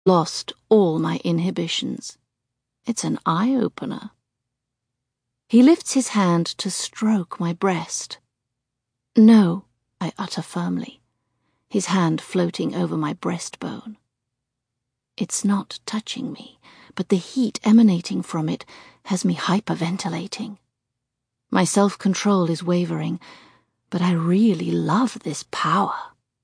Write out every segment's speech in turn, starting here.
lost all my inhibitions. It's an eye-opener. He lifts his hand to stroke my breast. No, I utter firmly, his hand floating over my breastbone. It's not touching me, but the heat emanating from it has me hyperventilating. My self-control is wavering, but I really love this power.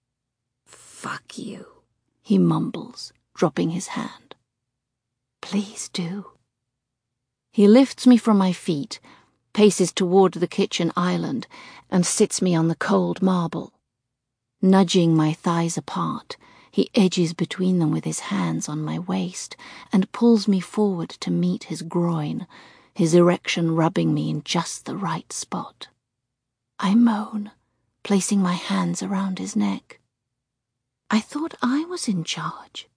"Fuck you," he mumbles, dropping his hand. "Please do." He lifts me from my feet, paces toward the kitchen island, and sits me on the cold marble. Nudging my thighs apart, he edges between them with his hands on my waist and pulls me forward to meet his groin, his erection rubbing me in just the right spot. I moan, placing my hands around his neck. I thought I was in charge.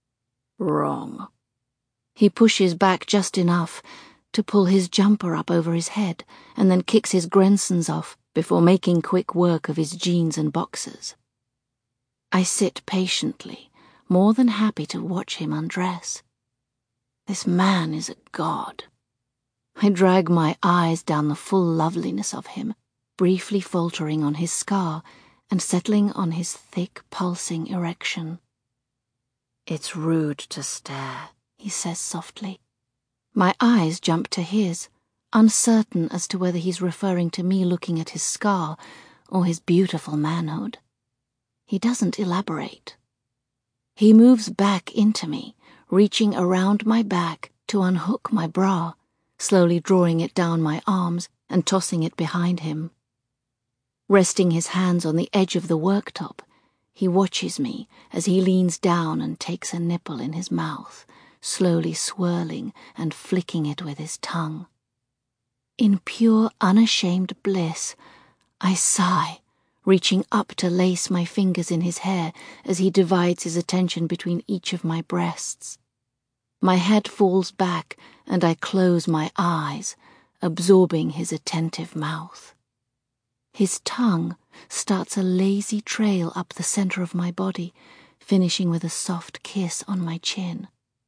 Wrong. He pushes back just enough to pull his jumper up over his head and then kicks his Grensons off before making quick work of his jeans and boxers. I sit patiently, more than happy to watch him undress. This man is a god. I drag my eyes down the full loveliness of him, briefly faltering on his scar and settling on his thick, pulsing erection. "It's rude to stare," he says softly. My eyes jump to his, uncertain as to whether he's referring to me looking at his scar or his beautiful manhood. He doesn't elaborate. He moves back into me, reaching around my back to unhook my bra, slowly drawing it down my arms and tossing it behind him. Resting his hands on the edge of the worktop, he watches me as he leans down and takes a nipple in his mouth, slowly swirling and flicking it with his tongue. In pure, unashamed bliss, I sigh, reaching up to lace my fingers in his hair as he divides his attention between each of my breasts. My head falls back and I close my eyes, absorbing his attentive mouth. His tongue starts a lazy trail up the center of my body, finishing with a soft kiss on my chin.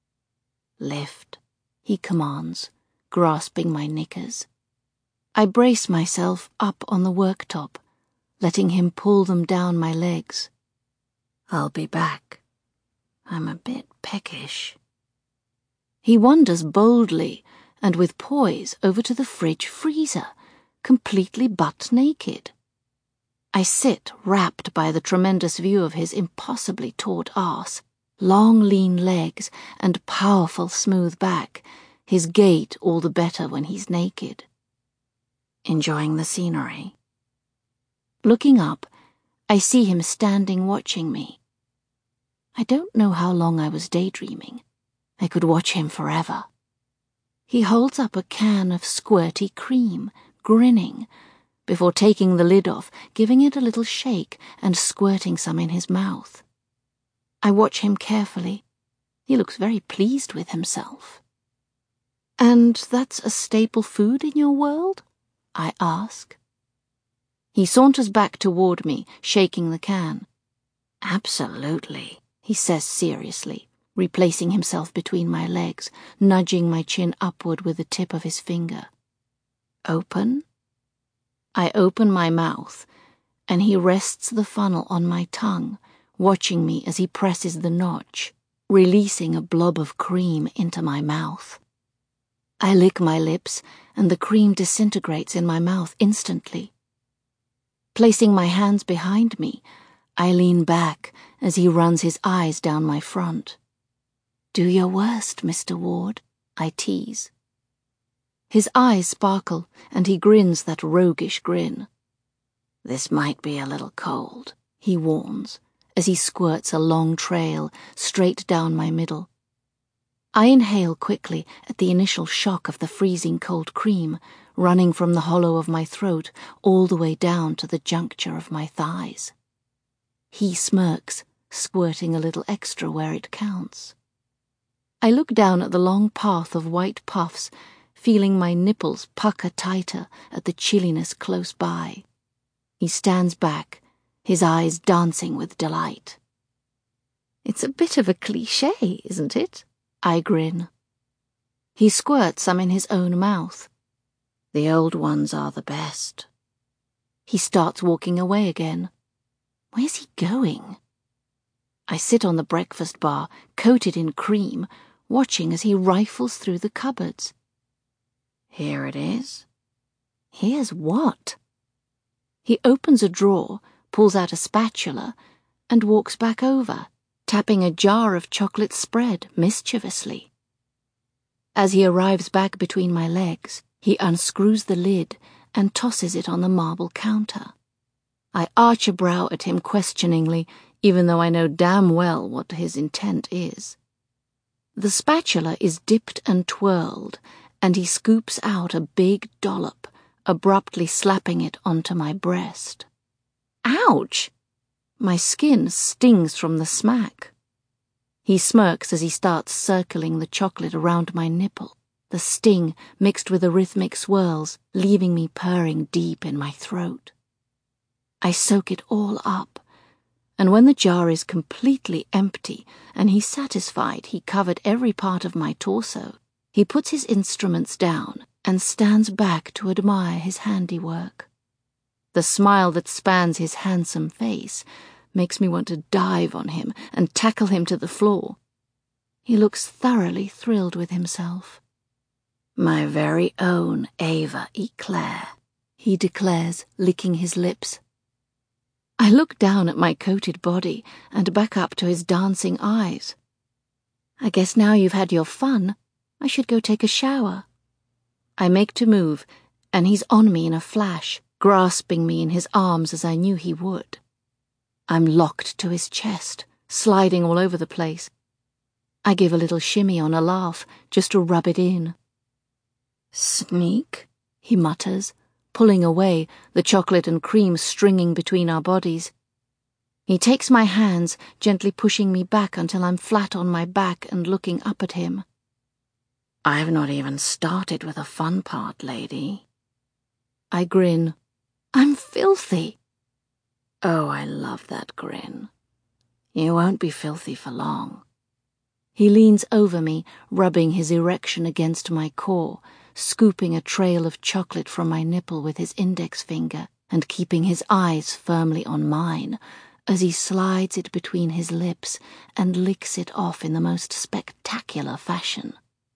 "Lift," he commands, grasping my knickers. I brace myself up on the worktop, letting him pull them down my legs. "I'll be back. I'm a bit peckish." He wanders boldly and with poise over to the fridge freezer, completely butt naked. I sit rapt by the tremendous view of his impossibly taut arse, long lean legs and powerful smooth back, his gait all the better when he's naked. Enjoying the scenery? Looking up, I see him standing watching me. I don't know how long I was daydreaming. I could watch him forever. He holds up a can of squirty cream, grinning, before taking the lid off, giving it a little shake and squirting some in his mouth. I watch him carefully. He looks very pleased with himself. "And that's a staple food in your world?" I ask. He saunters back toward me, shaking the can. "Absolutely," he says seriously, replacing himself between my legs, nudging my chin upward with the tip of his finger. "Open?" I open my mouth, and he rests the funnel on my tongue, watching me as he presses the notch, releasing a blob of cream into my mouth. I lick my lips, and the cream disintegrates in my mouth instantly. Placing my hands behind me, I lean back as he runs his eyes down my front. "Do your worst, Mr. Ward," I tease. His eyes sparkle, and he grins that roguish grin. "This might be a little cold," he warns, as he squirts a long trail straight down my middle. I inhale quickly at the initial shock of the freezing cold cream, running from the hollow of my throat all the way down to the juncture of my thighs. He smirks, squirting a little extra where it counts. I look down at the long path of white puffs, feeling my nipples pucker tighter at the chilliness close by. He stands back, his eyes dancing with delight. It's a bit of a cliché, isn't it? I grin. He squirts some in his own mouth. The old ones are the best. He starts walking away again. Where's he going? I sit on the breakfast bar, coated in cream, watching as he rifles through the cupboards. Here it is. Here's what? He opens a drawer, pulls out a spatula, and walks back over, tapping a jar of chocolate spread mischievously. As he arrives back between my legs, he unscrews the lid and tosses it on the marble counter. I arch a brow at him questioningly, even though I know damn well what his intent is. The spatula is dipped and twirled, and he scoops out a big dollop, abruptly slapping it onto my breast. Ouch! My skin stings from the smack. He smirks as he starts circling the chocolate around my nipple, the sting mixed with the rhythmic swirls, leaving me purring deep in my throat. I soak it all up, and when the jar is completely empty and he's satisfied he covered every part of my torso, he puts his instruments down and stands back to admire his handiwork. The smile that spans his handsome face makes me want to dive on him and tackle him to the floor. He looks thoroughly thrilled with himself. My very own Ava Eclair, he declares, licking his lips. I look down at my coated body and back up to his dancing eyes. I guess now you've had your fun, I should go take a shower. I make to move, and he's on me in a flash, grasping me in his arms as I knew he would. I'm locked to his chest, sliding all over the place. I give a little shimmy on a laugh, just to rub it in. Sneak, he mutters, pulling away, the chocolate and cream stringing between our bodies. He takes my hands, gently pushing me back until I'm flat on my back and looking up at him. I've not even started with the fun part, lady. I grin. I'm filthy. Oh, I love that grin. You won't be filthy for long. He leans over me, rubbing his erection against my core, scooping a trail of chocolate from my nipple with his index finger and keeping his eyes firmly on mine as he slides it between his lips and licks it off in the most spectacular fashion.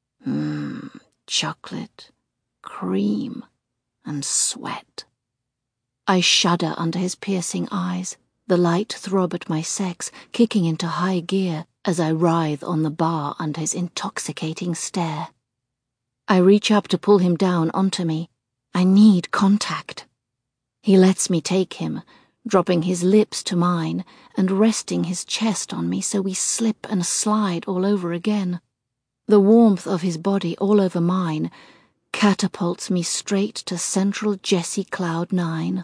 Chocolate, cream, and sweat. I shudder under his piercing eyes, the light throb at my sex kicking into high gear as I writhe on the bar under his intoxicating stare. I reach up to pull him down onto me. I need contact. He lets me take him, dropping his lips to mine and resting his chest on me so we slip and slide all over again. The warmth of his body all over mine catapults me straight to Central Jessie Cloud 9.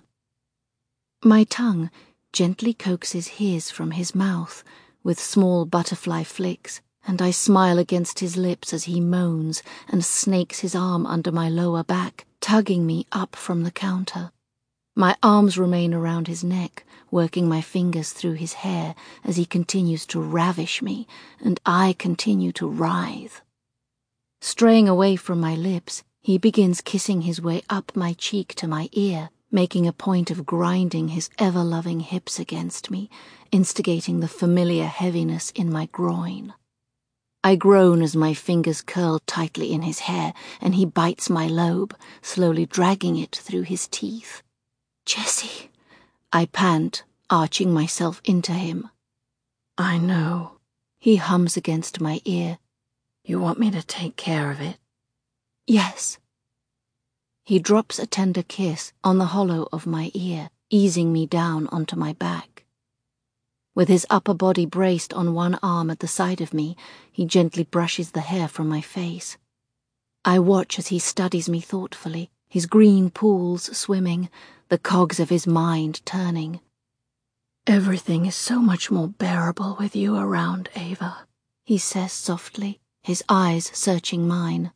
My tongue gently coaxes his from his mouth with small butterfly flicks, and I smile against his lips as he moans and snakes his arm under my lower back, tugging me up from the counter. My arms remain around his neck, working my fingers through his hair as he continues to ravish me, and I continue to writhe. Straying away from my lips, he begins kissing his way up my cheek to my ear, making a point of grinding his ever-loving hips against me, instigating the familiar heaviness in my groin. I groan as my fingers curl tightly in his hair, and he bites my lobe, slowly dragging it through his teeth. Jessie, I pant, arching myself into him. I know, he hums against my ear. You want me to take care of it? Yes. He drops a tender kiss on the hollow of my ear, easing me down onto my back. With his upper body braced on one arm at the side of me, he gently brushes the hair from my face. I watch as he studies me thoughtfully, his green pools swimming, the cogs of his mind turning. Everything is so much more bearable with you around, Ava, he says softly, his eyes searching mine.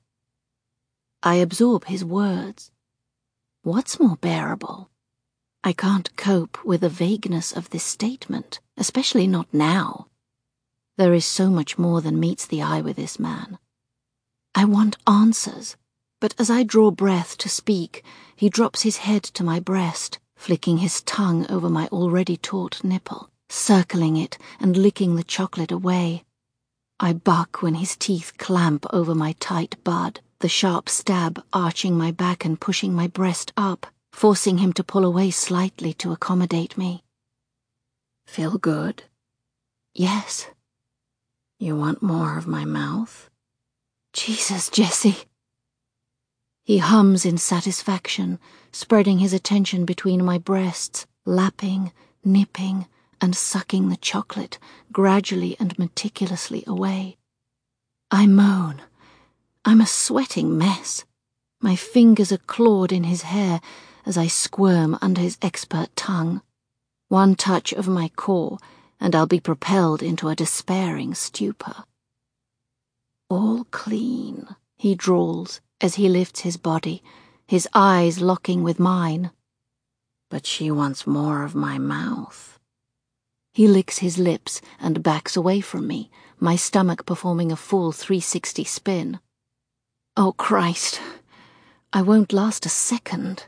I absorb his words. What's more bearable? I can't cope with the vagueness of this statement, especially not now. There is so much more than meets the eye with this man. I want answers, but as I draw breath to speak, he drops his head to my breast, flicking his tongue over my already taut nipple, circling it and licking the chocolate away. I buck when his teeth clamp over my tight bud, the sharp stab arching my back and pushing my breast up, forcing him to pull away slightly to accommodate me. Feel good? Yes. You want more of my mouth? Jesus, Jesse. He hums in satisfaction, spreading his attention between my breasts, lapping, nipping, and sucking the chocolate gradually and meticulously away. I moan. I'm a sweating mess. My fingers are clawed in his hair as I squirm under his expert tongue. One touch of my core, and I'll be propelled into a despairing stupor. All clean, he drawls as he lifts his body, his eyes locking with mine. But she wants more of my mouth. He licks his lips and backs away from me, my stomach performing a full 360 spin. Oh, Christ, I won't last a second.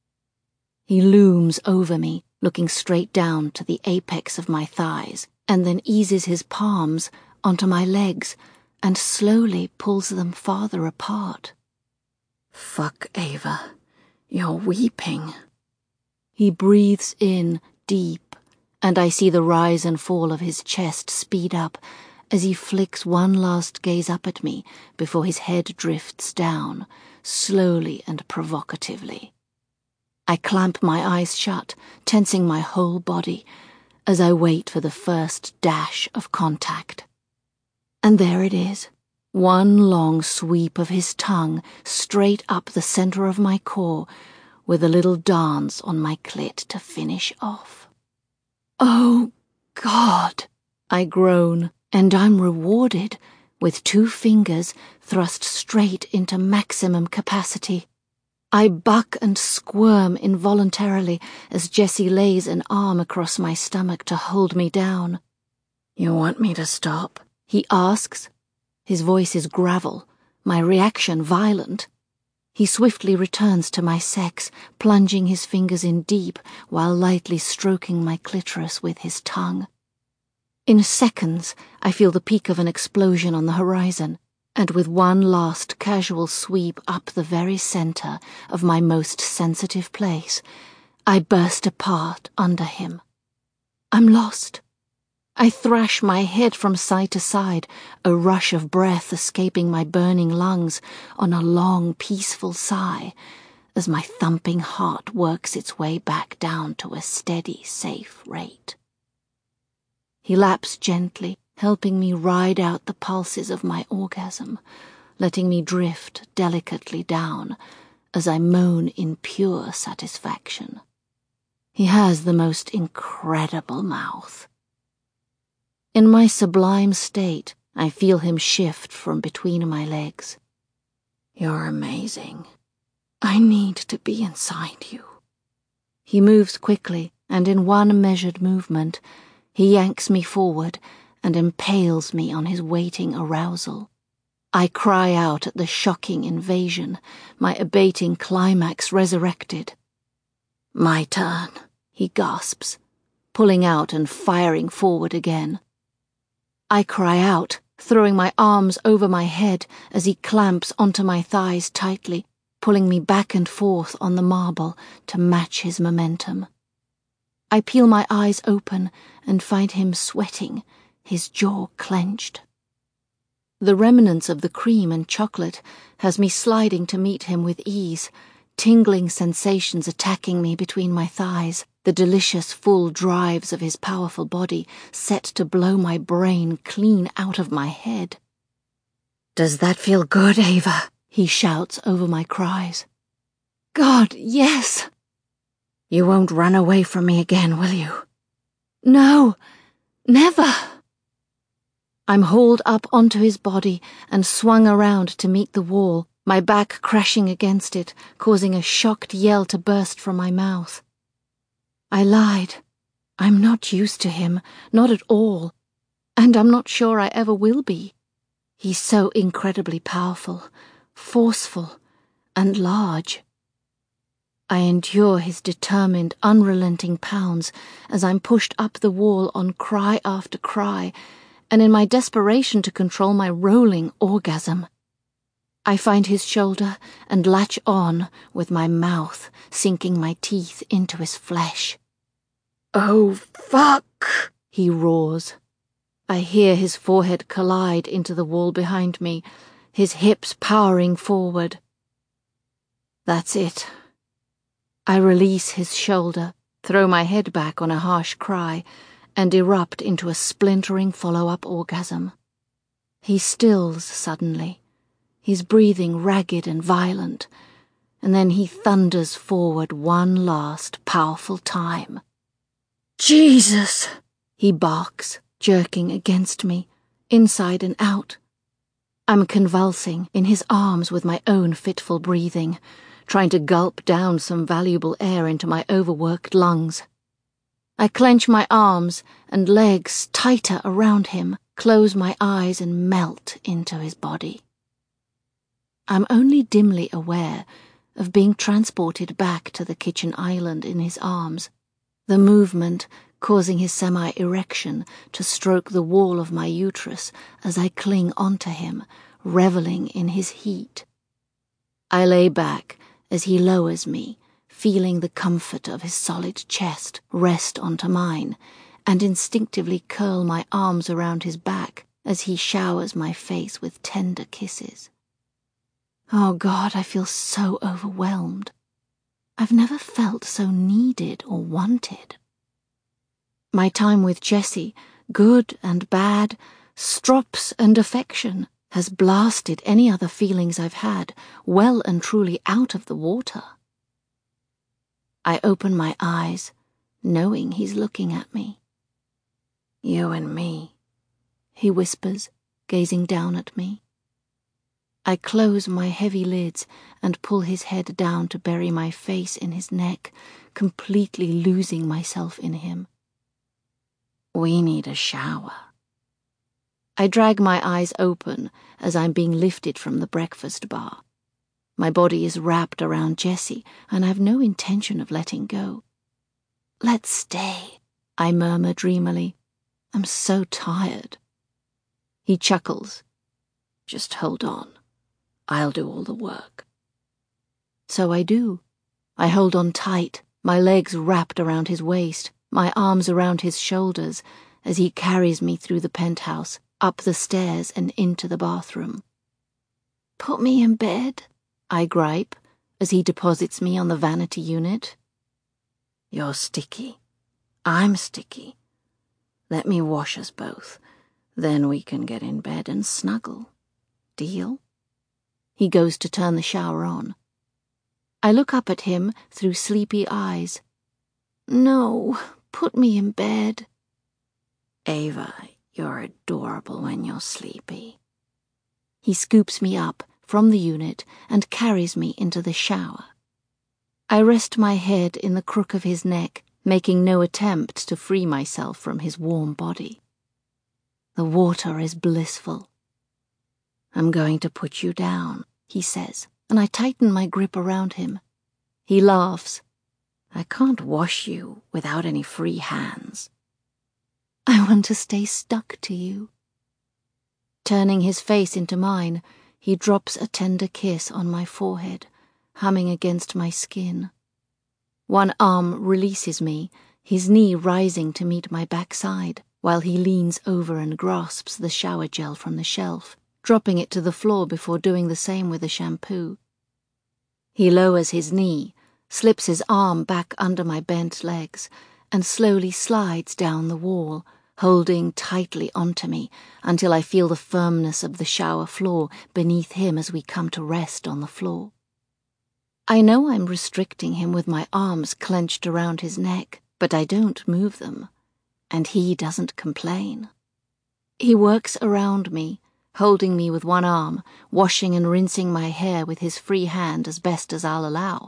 He looms over me, looking straight down to the apex of my thighs, and then eases his palms onto my legs and slowly pulls them farther apart. Fuck, Ava, you're weeping. He breathes in deep, and I see the rise and fall of his chest speed up as he flicks one last gaze up at me before his head drifts down, slowly and provocatively. I clamp my eyes shut, tensing my whole body, as I wait for the first dash of contact. And there it is, one long sweep of his tongue straight up the center of my core, with a little dance on my clit to finish off. Oh, God, I groan, and I'm rewarded with 2 fingers thrust straight into maximum capacity. I buck and squirm involuntarily as Jesse lays an arm across my stomach to hold me down. You want me to stop? He asks. His voice is gravel, my reaction violent. He swiftly returns to my sex, plunging his fingers in deep while lightly stroking my clitoris with his tongue. In seconds, I feel the peak of an explosion on the horizon, and with one last casual sweep up the very center of my most sensitive place, I burst apart under him. I'm lost. I thrash my head from side to side, a rush of breath escaping my burning lungs on a long, peaceful sigh, as my thumping heart works its way back down to a steady, safe rate. He laps gently, helping me ride out the pulses of my orgasm, letting me drift delicately down as I moan in pure satisfaction. He has the most incredible mouth. In my sublime state, I feel him shift from between my legs. You're amazing. I need to be inside you. He moves quickly, and in one measured movement, he yanks me forward and impales me on his waiting arousal. I cry out at the shocking invasion, my abating climax resurrected. My turn, he gasps, pulling out and firing forward again. I cry out, throwing my arms over my head as he clamps onto my thighs tightly, pulling me back and forth on the marble to match his momentum. I peel my eyes open and find him sweating, his jaw clenched. The remnants of the cream and chocolate has me sliding to meet him with ease, tingling sensations attacking me between my thighs, the delicious full drives of his powerful body set to blow my brain clean out of my head. Does that feel good, Ava? He shouts over my cries. God, yes! You won't run away from me again, will you? No, never! I'm hauled up onto his body and swung around to meet the wall, my back crashing against it, causing a shocked yell to burst from my mouth. I lied. I'm not used to him, not at all. And I'm not sure I ever will be. He's so incredibly powerful, forceful, and large. I endure his determined, unrelenting pounds as I'm pushed up the wall on cry after cry, and in my desperation to control my rolling orgasm. I find his shoulder and latch on with my mouth, sinking my teeth into his flesh. "Oh, fuck!" he roars. I hear his forehead collide into the wall behind me, his hips powering forward. That's it. I release his shoulder, throw my head back on a harsh cry, and erupt into a splintering follow-up orgasm. He stills suddenly, his breathing ragged and violent, and then he thunders forward one last powerful time. "Jesus!" he barks, jerking against me, inside and out. I'm convulsing in his arms with my own fitful breathing, trying to gulp down some valuable air into my overworked lungs. I clench my arms and legs tighter around him, close my eyes and melt into his body. I'm only dimly aware of being transported back to the kitchen island in his arms, the movement causing his semi-erection to stroke the wall of my uterus as I cling onto him, reveling in his heat. I lay back as he lowers me, feeling the comfort of his solid chest rest onto mine, and instinctively curl my arms around his back as he showers my face with tender kisses. Oh God, I feel so overwhelmed. I've never felt so needed or wanted. My time with Jesse, good and bad, strops and affection, has blasted any other feelings I've had well and truly out of the water. I open my eyes, knowing he's looking at me. "You and me," he whispers, gazing down at me. I close my heavy lids and pull his head down to bury my face in his neck, completely losing myself in him. "We need a shower." I drag my eyes open as I'm being lifted from the breakfast bar. My body is wrapped around Jesse, and I've no intention of letting go. "Let's stay," I murmur dreamily. "I'm so tired." He chuckles. "Just hold on. I'll do all the work." So I do. I hold on tight, my legs wrapped around his waist, my arms around his shoulders, as he carries me through the penthouse, up the stairs and into the bathroom. "Put me in bed," I gripe, as he deposits me on the vanity unit. "You're sticky. I'm sticky. Let me wash us both. Then we can get in bed and snuggle. Deal?" He goes to turn the shower on. I look up at him through sleepy eyes. "No, put me in bed." "Ava, you're adorable when you're sleepy." He scoops me up from the unit and carries me into the shower. I rest my head in the crook of his neck, making no attempt to free myself from his warm body. The water is blissful. "I'm going to put you down," he says, and I tighten my grip around him. He laughs. "I can't wash you without any free hands." "I want to stay stuck to you." Turning his face into mine, he drops a tender kiss on my forehead, humming against my skin. One arm releases me, his knee rising to meet my backside, while he leans over and grasps the shower gel from the shelf, dropping it to the floor before doing the same with the shampoo. He lowers his knee, slips his arm back under my bent legs, and slowly slides down the wall, holding tightly onto me until I feel the firmness of the shower floor beneath him as we come to rest on the floor. I know I'm restricting him with my arms clenched around his neck, but I don't move them, and he doesn't complain. He works around me, holding me with one arm, washing and rinsing my hair with his free hand as best as I'll allow.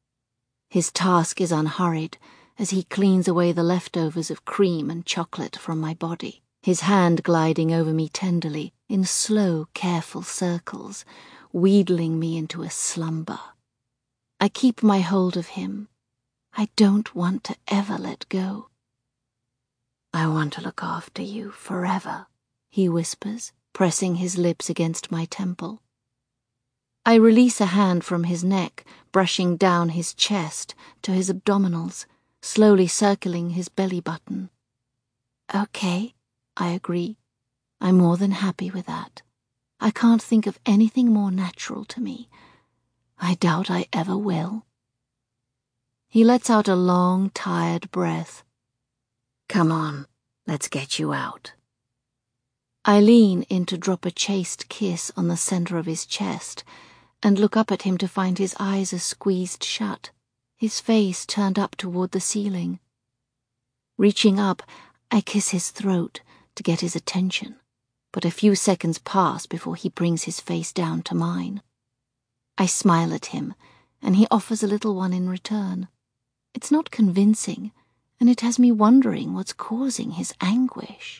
His task is unhurried, as he cleans away the leftovers of cream and chocolate from my body, his hand gliding over me tenderly in slow, careful circles, wheedling me into a slumber. I keep my hold of him. I don't want to ever let go. I want to look after you forever, he whispers, pressing his lips against my temple. I release a hand from his neck, brushing down his chest to his abdominals, slowly circling his belly button. Okay, I agree. I'm more than happy with that. I can't think of anything more natural to me. I doubt I ever will. He lets out a long, tired breath. Come on, let's get you out. I lean in to drop a chaste kiss on the center of his chest and look up at him to find his eyes are squeezed shut, his face turned up toward the ceiling. Reaching up, I kiss his throat to get his attention, but a few seconds pass before he brings his face down to mine. I smile at him, and he offers a little one in return. It's not convincing, and it has me wondering what's causing his anguish.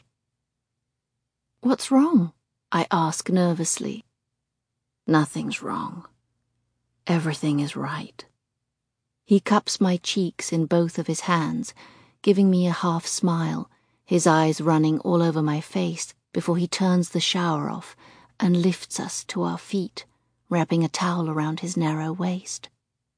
What's wrong? I ask nervously. Nothing's wrong. Everything is right. He cups my cheeks in both of his hands, giving me a half smile, his eyes running all over my face before he turns the shower off and lifts us to our feet, wrapping a towel around his narrow waist.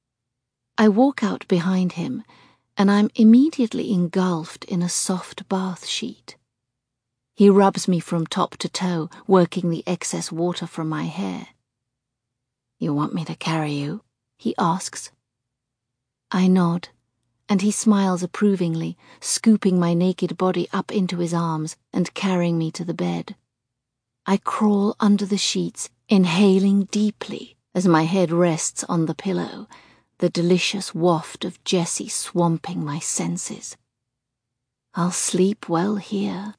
I walk out behind him, and I'm immediately engulfed in a soft bath sheet. He rubs me from top to toe, working the excess water from my hair. You want me to carry you? He asks. I nod, and he smiles approvingly, scooping my naked body up into his arms and carrying me to the bed. I crawl under the sheets, inhaling deeply as my head rests on the pillow, the delicious waft of Jessie swamping my senses. I'll sleep well here.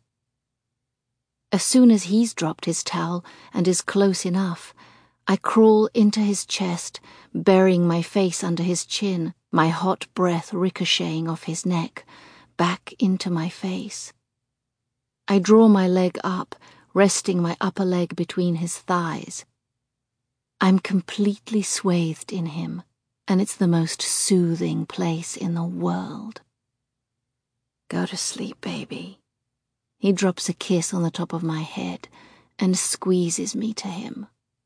As soon as he's dropped his towel and is close enough, I crawl into his chest, burying my face under his chin, my hot breath ricocheting off his neck, back into my face. I draw my leg up, resting my upper leg between his thighs. I'm completely swathed in him, and it's the most soothing place in the world. Go to sleep, baby. He drops a kiss on the top of my head and squeezes me to him.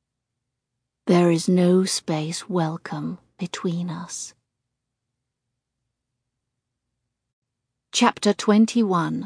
There is no space welcome between us. Chapter 21.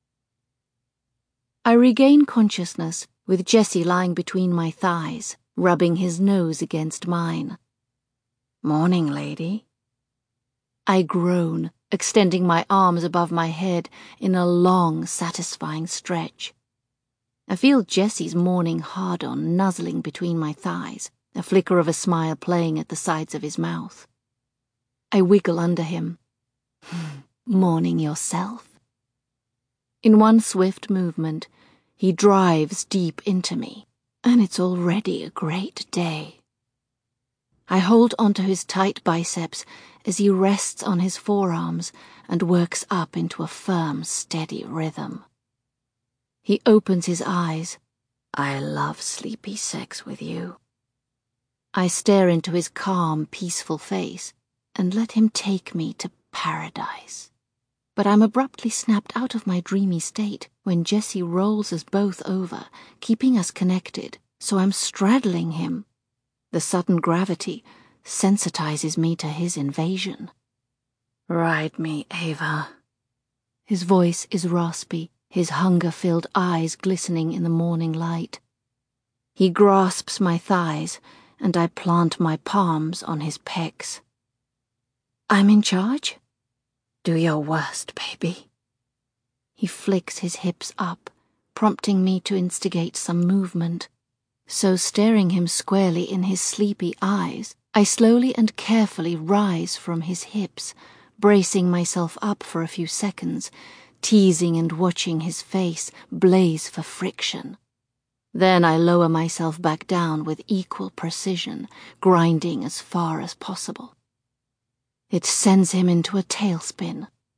I regain consciousness with Jessie lying between my thighs, rubbing his nose against mine. Morning, lady. I groan, extending my arms above my head in a long, satisfying stretch. I feel Jessie's morning hard-on nuzzling between my thighs, a flicker of a smile playing at the sides of his mouth. I wiggle under him. Morning yourself. In one swift movement, he drives deep into me, and it's already a great day. I hold onto his tight biceps as he rests on his forearms and works up into a firm, steady rhythm. He opens his eyes. I love sleepy sex with you. I stare into his calm, peaceful face and let him take me to paradise. But I'm abruptly snapped out of my dreamy state when Jessie rolls us both over, keeping us connected, so I'm straddling him. The sudden gravity sensitizes me to his invasion. Ride me, Ava. His voice is raspy, his hunger-filled eyes glistening in the morning light. He grasps my thighs, and I plant my palms on his pecs. I'm in charge? Do your worst, baby. He flicks his hips up, prompting me to instigate some movement. So staring him squarely in his sleepy eyes, I slowly and carefully rise from his hips, bracing myself up for a few seconds, teasing and watching his face blaze for friction. Then I lower myself back down with equal precision, grinding as far as possible. It sends him into a tailspin.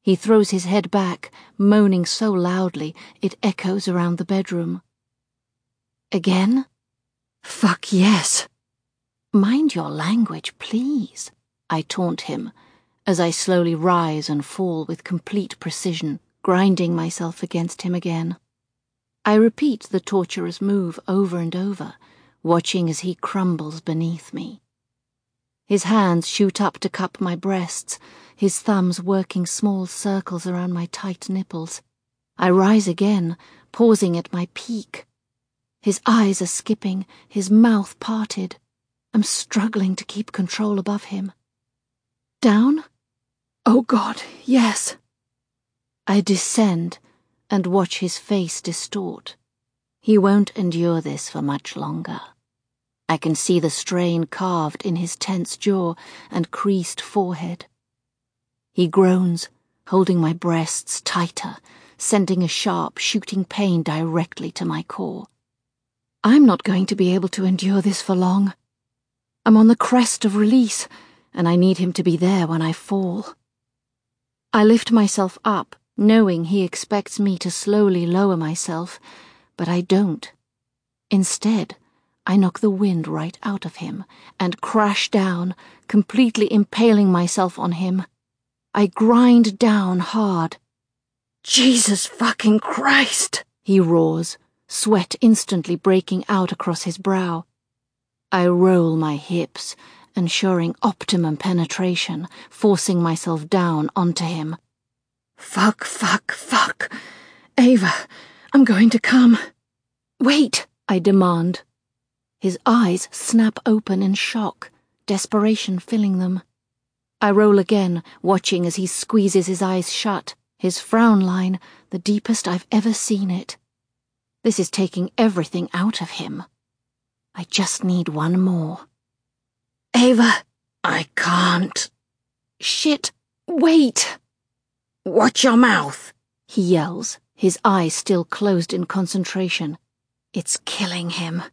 He throws his head back, moaning so loudly it echoes around the bedroom. Again? Fuck yes. Mind your language, please, I taunt him, as I slowly rise and fall with complete precision, grinding myself against him again. I repeat the torturous move over and over, watching as he crumbles beneath me. His hands shoot up to cup my breasts, his thumbs working small circles around my tight nipples. I rise again, pausing at my peak. His eyes are skipping, his mouth parted. I'm struggling to keep control above him. Down? Oh God, yes. I descend and watch his face distort. He won't endure this for much longer. I can see the strain carved in his tense jaw and creased forehead. He groans, holding my breasts tighter, sending a sharp, shooting pain directly to my core. I'm not going to be able to endure this for long. I'm on the crest of release, and I need him to be there when I fall. I lift myself up, knowing he expects me to slowly lower myself, but I don't. Instead, I knock the wind right out of him and crash down, completely impaling myself on him. I grind down hard. Jesus fucking Christ, he roars, sweat instantly breaking out across his brow. I roll my hips, ensuring optimum penetration, forcing myself down onto him. Fuck, fuck, fuck. Ava, I'm going to come. Wait, I demand. His eyes snap open in shock, desperation filling them. I roll again, watching as he squeezes his eyes shut, his frown line the deepest I've ever seen it. This is taking everything out of him. I just need one more. Ava, I can't. Shit, wait. Watch your mouth, he yells, his eyes still closed in concentration. It's killing him.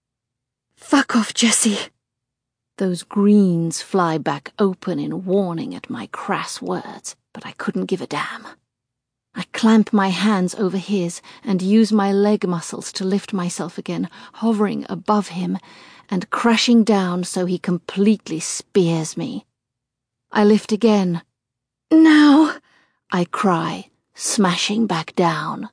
Fuck off, Jesse. Those greens fly back open in warning at my crass words, but I couldn't give a damn. I clamp my hands over his and use my leg muscles to lift myself again, hovering above him and crashing down so he completely spears me. I lift again. Now, I cry, smashing back down.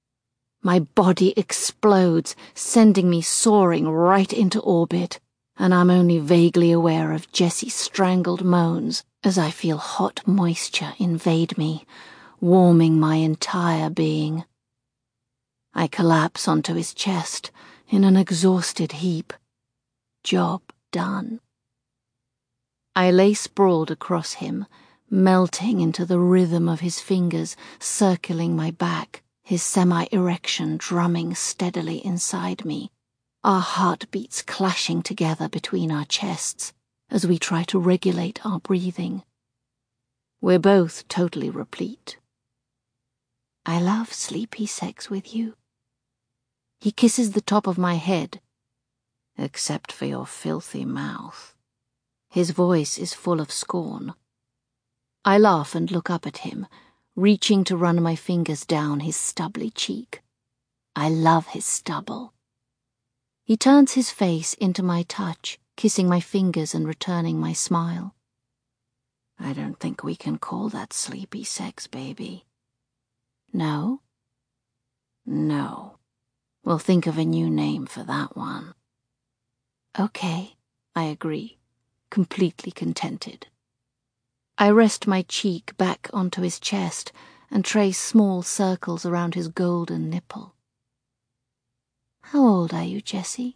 My body explodes, sending me soaring right into orbit, and I'm only vaguely aware of Jesse's strangled moans as I feel hot moisture invade me, warming my entire being. I collapse onto his chest in an exhausted heap. Job done. I lay sprawled across him, melting into the rhythm of his fingers circling my back, his semi-erection drumming steadily inside me, our heartbeats clashing together between our chests as we try to regulate our breathing. We're both totally replete. I love sleepy sex with you. He kisses the top of my head, except for your filthy mouth. His voice is full of scorn. I laugh and look up at him, reaching to run my fingers down his stubbly cheek. I love his stubble. He turns his face into my touch, kissing my fingers and returning my smile. I don't think we can call that sleepy sex, baby. No? No. We'll think of a new name for that one. Okay, I agree, completely contented. I rest my cheek back onto his chest and trace small circles around his golden nipple. How old are you, Jesse?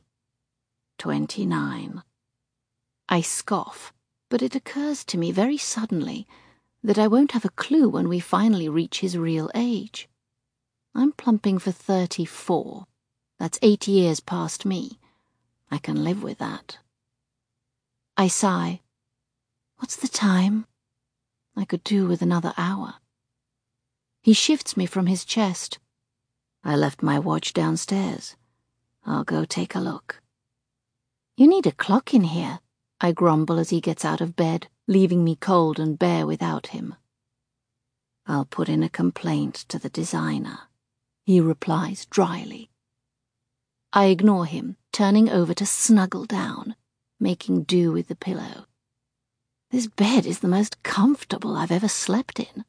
29. I scoff, but it occurs to me very suddenly that I won't have a clue when we finally reach his real age. I'm plumping for 34. That's 8 years past me. I can live with that. I sigh. What's the time? I could do with another hour. He shifts me from his chest. I left my watch downstairs. I'll go take a look. You need a clock in here, I grumble as he gets out of bed, leaving me cold and bare without him. I'll put in a complaint to the designer, he replies dryly. I ignore him, turning over to snuggle down, making do with the pillow. This bed is the most comfortable I've ever slept in.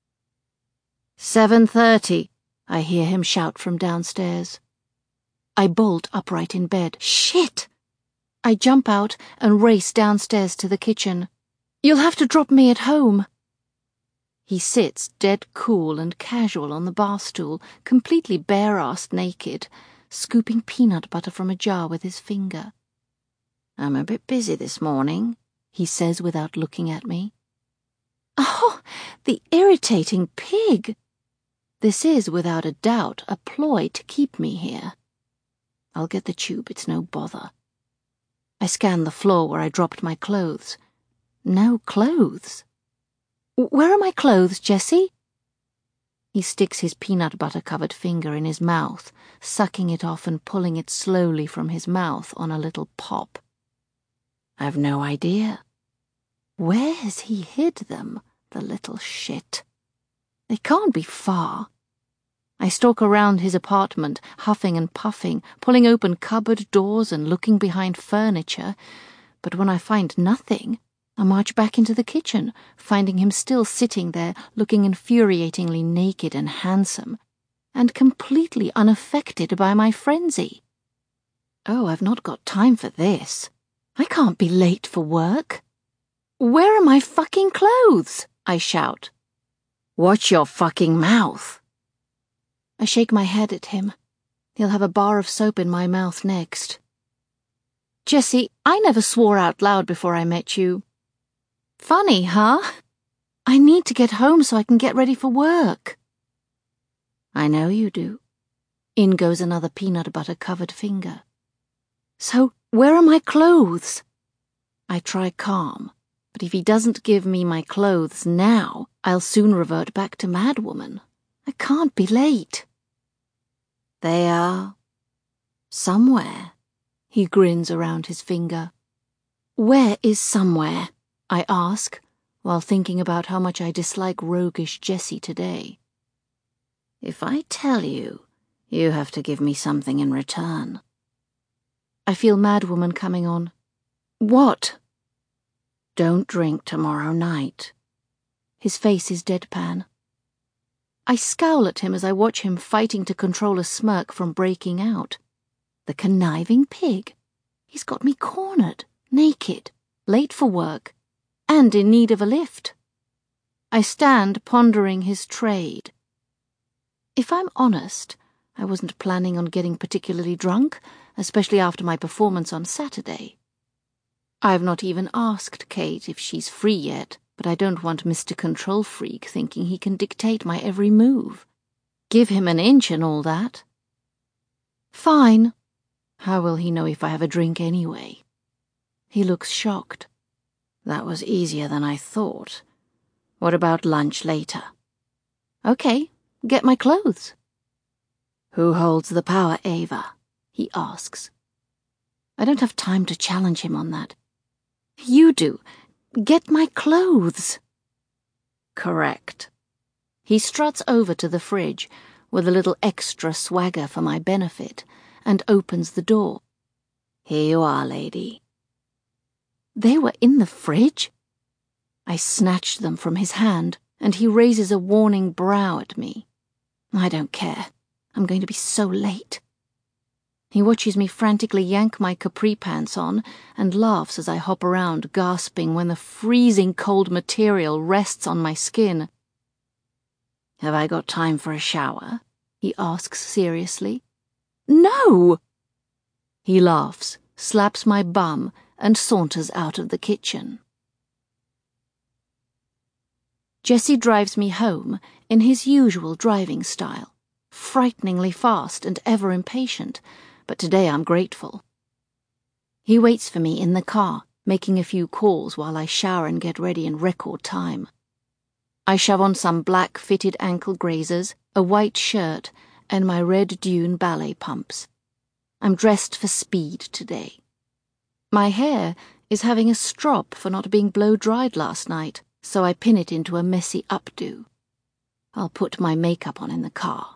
7:30, I hear him shout from downstairs. I bolt upright in bed. Shit! I jump out and race downstairs to the kitchen. You'll have to drop me at home. He sits dead cool and casual on the bar stool, completely bare-assed naked, scooping peanut butter from a jar with his finger. I'm a bit busy this morning, he says without looking at me. Oh, the irritating pig! This is, without a doubt, a ploy to keep me here. I'll get the tube, it's no bother. I scan the floor where I dropped my clothes. No clothes. Where are my clothes, Jessie? He sticks his peanut butter-covered finger in his mouth, sucking it off and pulling it slowly from his mouth on a little pop. I've no idea. Where has he hid them, the little shit? They can't be far. I stalk around his apartment, huffing and puffing, pulling open cupboard doors and looking behind furniture, but when I find nothing, I march back into the kitchen, finding him still sitting there, looking infuriatingly naked and handsome, and completely unaffected by my frenzy. Oh, I've not got time for this. I can't be late for work. Where are my fucking clothes? I shout. Watch your fucking mouth. I shake my head at him. He'll have a bar of soap in my mouth next. Jessie, I never swore out loud before I met you. Funny, huh? I need to get home so I can get ready for work. I know you do. In goes another peanut butter-covered finger. So, where are my clothes? I try calm, but if he doesn't give me my clothes now, I'll soon revert back to madwoman. I can't be late. They are somewhere. He grins around his finger. Where is somewhere? I ask, while thinking about how much I dislike roguish Jessie today. If I tell you, you have to give me something in return. I feel madwoman coming on. What? Don't drink tomorrow night. His face is deadpan. I scowl at him as I watch him fighting to control a smirk from breaking out. The conniving pig. He's got me cornered, naked, late for work, and in need of a lift. I stand pondering his trade. If I'm honest, I wasn't planning on getting particularly drunk, especially after my performance on Saturday. I've not even asked Kate if she's free yet, but I don't want Mr. Control Freak thinking he can dictate my every move. Give him an inch and all that. Fine. How will he know if I have a drink anyway? He looks shocked. That was easier than I thought. What about lunch later? Okay, get my clothes. Who holds the power, Ava? He asks. I don't have time to challenge him on that. You do. Get my clothes. Correct. He struts over to the fridge, with a little extra swagger for my benefit, and opens the door. Here you are, lady. They were in the fridge? I snatched them from his hand, and he raises a warning brow at me. I don't care. I'm going to be so late. He watches me frantically yank my capri pants on and laughs as I hop around, gasping when the freezing cold material rests on my skin. Have I got time for a shower? He asks seriously. No! He laughs, slaps my bum, and saunters out of the kitchen. Jessie drives me home in his usual driving style, frighteningly fast and ever impatient, but today I'm grateful. He waits for me in the car, making a few calls while I shower and get ready in record time. I shove on some black fitted ankle grazers, a white shirt, and my red Dune ballet pumps. I'm dressed for speed today. My hair is having a strop for not being blow-dried last night, so I pin it into a messy updo. I'll put my makeup on in the car.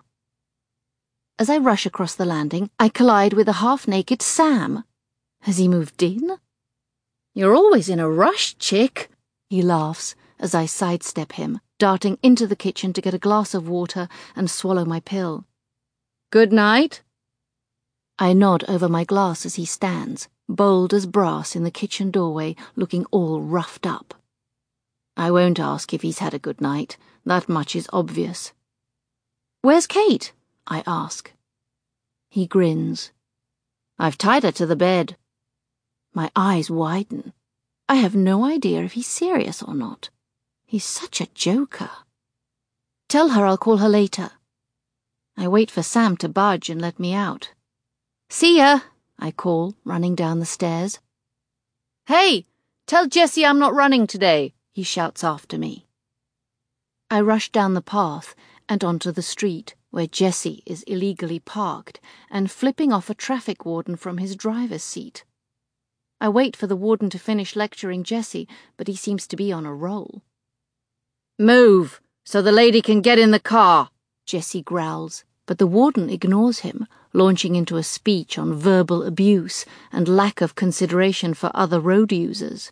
As I rush across the landing, I collide with a half-naked Sam. Has he moved in? You're always in a rush, chick, he laughs as I sidestep him, darting into the kitchen to get a glass of water and swallow my pill. Good night. I nod over my glass as he stands, bold as brass in the kitchen doorway, looking all roughed up. I won't ask if he's had a good night. That much is obvious. Where's Kate? I ask. He grins. I've tied her to the bed. My eyes widen. I have no idea if he's serious or not. He's such a joker. Tell her I'll call her later. I wait for Sam to budge and let me out. See ya, I call, running down the stairs. Hey, tell Jessie I'm not running today, he shouts after me. I rush down the path and onto the street, where Jessie is illegally parked and flipping off a traffic warden from his driver's seat. I wait for the warden to finish lecturing Jessie, but he seems to be on a roll. Move, so the lady can get in the car, Jessie growls, but the warden ignores him, launching into a speech on verbal abuse and lack of consideration for other road users.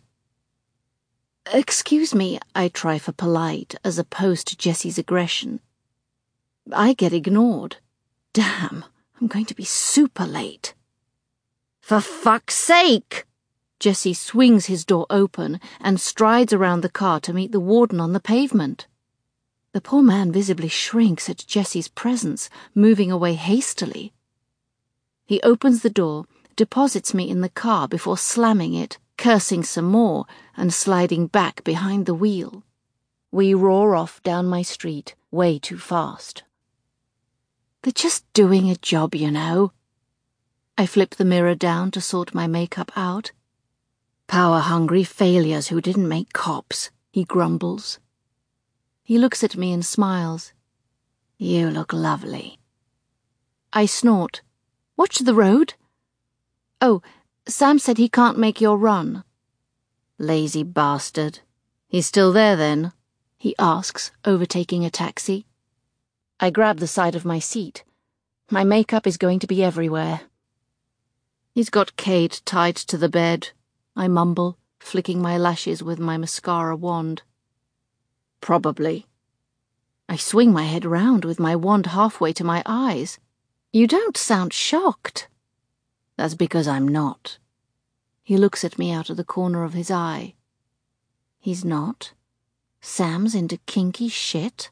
Excuse me, I try for polite, as opposed to Jessie's aggression. I get ignored. Damn, I'm going to be super late. For fuck's sake! Jessie swings his door open and strides around the car to meet the warden on the pavement. The poor man visibly shrinks at Jessie's presence, moving away hastily. He opens the door, deposits me in the car before slamming it, cursing some more, and sliding back behind the wheel. We roar off down my street, way too fast. They're just doing a job, you know. I flip the mirror down to sort my makeup out. Power-hungry failures who didn't make cops, he grumbles. He looks at me and smiles. You look lovely. I snort. Watch the road. Oh, Sam said he can't make your run. Lazy bastard. He's still there, then? He asks, overtaking a taxi. I grab the side of my seat. My makeup is going to be everywhere. He's got Kate tied to the bed, I mumble, flicking my lashes with my mascara wand. Probably. I swing my head round with my wand halfway to my eyes. You don't sound shocked. That's because I'm not. He looks at me out of the corner of his eye. He's not? Sam's into kinky shit?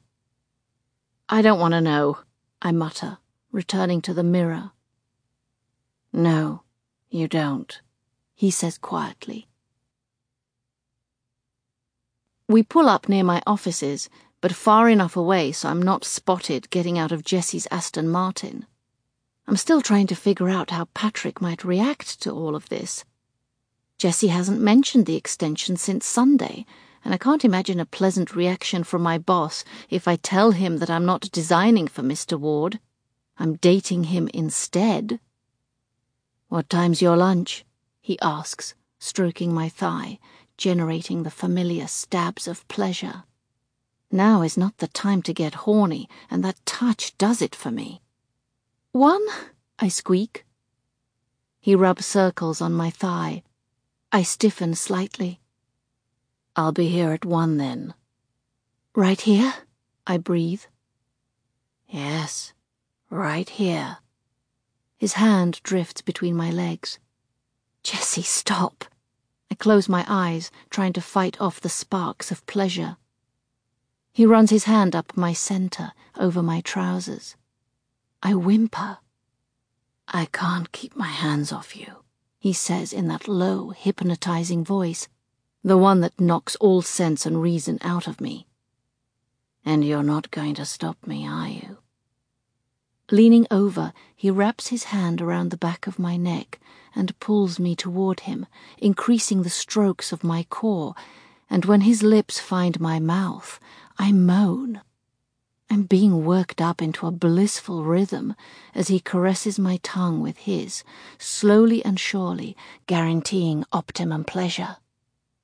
I don't want to know, I mutter, returning to the mirror. No, you don't, he says quietly. We pull up near my offices, but far enough away so I'm not spotted getting out of Jessie's Aston Martin. I'm still trying to figure out how Patrick might react to all of this. Jessie hasn't mentioned the extension since Sunday, and I can't imagine a pleasant reaction from my boss if I tell him that I'm not designing for Mr. Ward. I'm dating him instead. What time's your lunch? He asks, stroking my thigh, generating the familiar stabs of pleasure. Now is not the time to get horny, and that touch does it for me. 1, I squeak. He rubs circles on my thigh. I stiffen slightly. I'll be here at 1 then. Right here? I breathe. Yes, right here. His hand drifts between my legs. Jessie, stop. I close my eyes, trying to fight off the sparks of pleasure. He runs his hand up my center, over my trousers. I whimper. I can't keep my hands off you, he says in that low, hypnotizing voice, the one that knocks all sense and reason out of me. And you're not going to stop me, are you? Leaning over, he wraps his hand around the back of my neck and pulls me toward him, increasing the strokes of my core, and when his lips find my mouth, I moan. I'm being worked up into a blissful rhythm as he caresses my tongue with his, slowly and surely, guaranteeing optimum pleasure.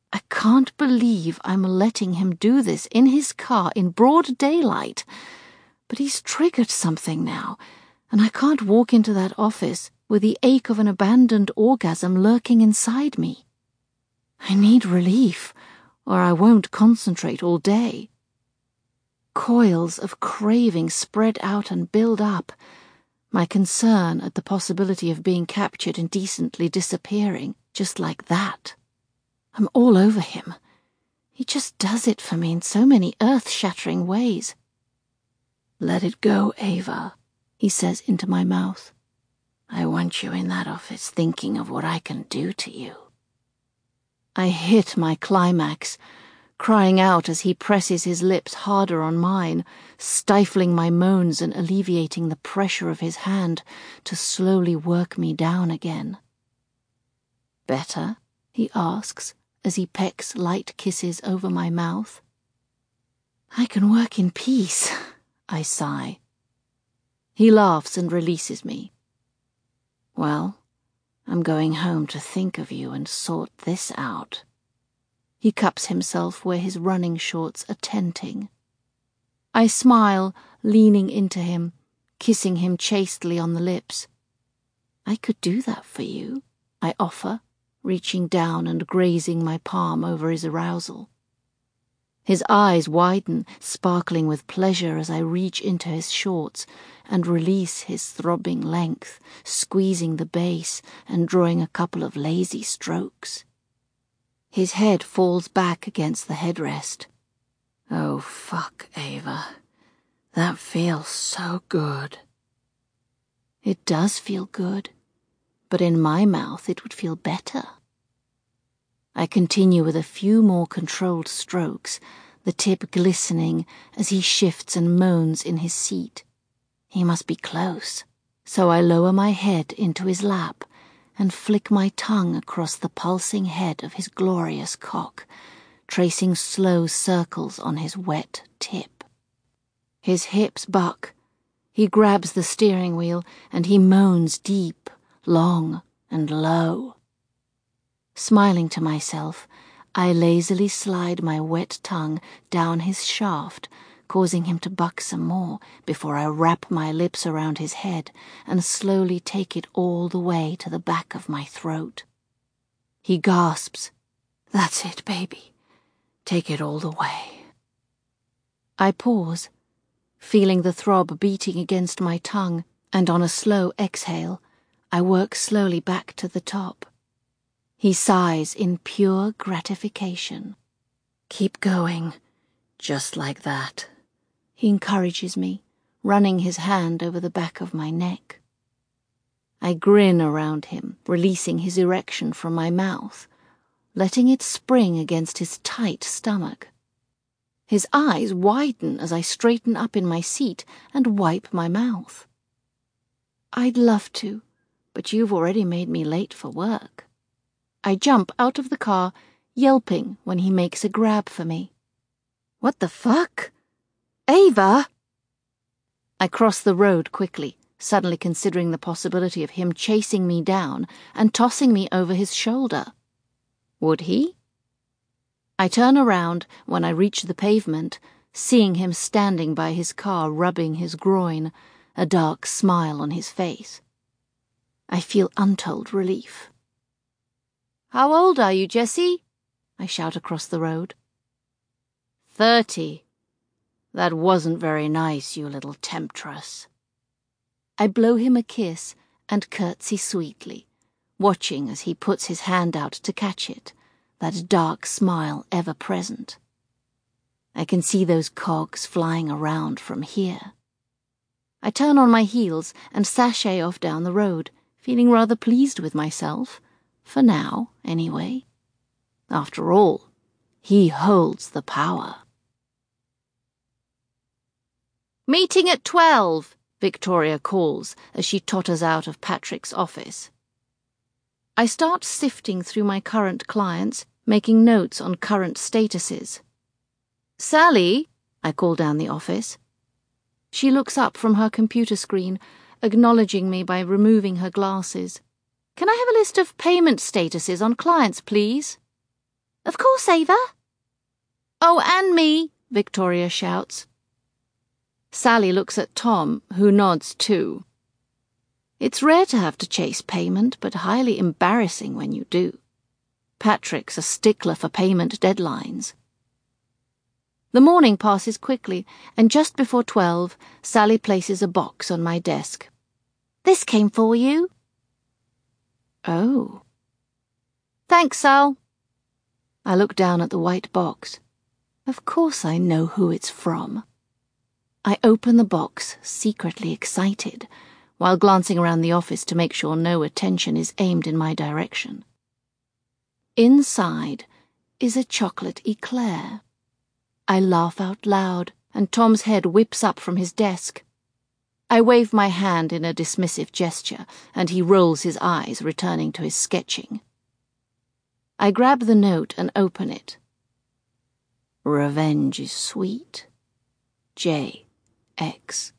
I can't believe I'm letting him do this in his car in broad daylight. But he's triggered something now, and I can't walk into that office with the ache of an abandoned orgasm lurking inside me. I need relief, or I won't concentrate all day. Coils of craving spread out and build up, my concern at the possibility of being captured indecently disappearing just like that. I'm all over him. He just does it for me in so many earth-shattering ways. "Let it go, Ava," he says into my mouth. "I want you in that office thinking of what I can do to you." I hit my climax, crying out as he presses his lips harder on mine, stifling my moans and alleviating the pressure of his hand to slowly work me down again. "Better?" he asks as he pecks light kisses over my mouth. "I can work in peace," I sigh. He laughs and releases me. "Well, I'm going home to think of you and sort this out." He cups himself where his running shorts are tenting. I smile, leaning into him, kissing him chastely on the lips. "I could do that for you," I offer, reaching down and grazing my palm over his arousal. His eyes widen, sparkling with pleasure as I reach into his shorts and release his throbbing length, squeezing the base and drawing a couple of lazy strokes. His head falls back against the headrest. "Oh, fuck, Ava. That feels so good." It does feel good, but in my mouth it would feel better. I continue with a few more controlled strokes, the tip glistening as he shifts and moans in his seat. He must be close, so I lower my head into his lap and flick my tongue across the pulsing head of his glorious cock, tracing slow circles on his wet tip. His hips buck. He grabs the steering wheel and he moans deep, long, and low. Smiling to myself, I lazily slide my wet tongue down his shaft, causing him to buck some more before I wrap my lips around his head and slowly take it all the way to the back of my throat. He gasps, "That's it, baby. Take it all the way." I pause, feeling the throb beating against my tongue, and on a slow exhale, I work slowly back to the top. He sighs in pure gratification. "Keep going, just like that." He encourages me, running his hand over the back of my neck. I grin around him, releasing his erection from my mouth, letting it spring against his tight stomach. His eyes widen as I straighten up in my seat and wipe my mouth. "I'd love to, but you've already made me late for work." I jump out of the car, yelping when he makes a grab for me. "What the fuck? Ava!" I cross the road quickly, suddenly considering the possibility of him chasing me down and tossing me over his shoulder. Would he? I turn around when I reach the pavement, seeing him standing by his car rubbing his groin, a dark smile on his face. I feel untold relief. "How old are you, Jessie?" I shout across the road. 30. "That wasn't very nice, you little temptress." I blow him a kiss and curtsy sweetly, watching as he puts his hand out to catch it, that dark smile ever present. I can see those cogs flying around from here. I turn on my heels and sashay off down the road, feeling rather pleased with myself. For now, anyway. After all, he holds the power. "Meeting at 12, Victoria calls as she totters out of Patrick's office. I start sifting through my current clients, making notes on current statuses. "Sally," I call down the office. She looks up from her computer screen, acknowledging me by removing her glasses. "Can I have a list of payment statuses on clients, please?" Of course, Ava. Oh, and me, Victoria shouts. Sally looks at Tom, who nods too. It's rare to have to chase payment, but highly embarrassing when you do. Patrick's a stickler for payment deadlines. The morning passes quickly, and just before 12, Sally places a box on my desk. This came for you. Oh. Thanks, Sal. I look down at the white box. Of course I know who it's from. I open the box, secretly excited, while glancing around the office to make sure no attention is aimed in my direction. Inside is a chocolate eclair. I laugh out loud, and Tom's head whips up from his desk. I wave my hand in a dismissive gesture, and he rolls his eyes, returning to his sketching. I grab the note and open it. Revenge is sweet. J.X.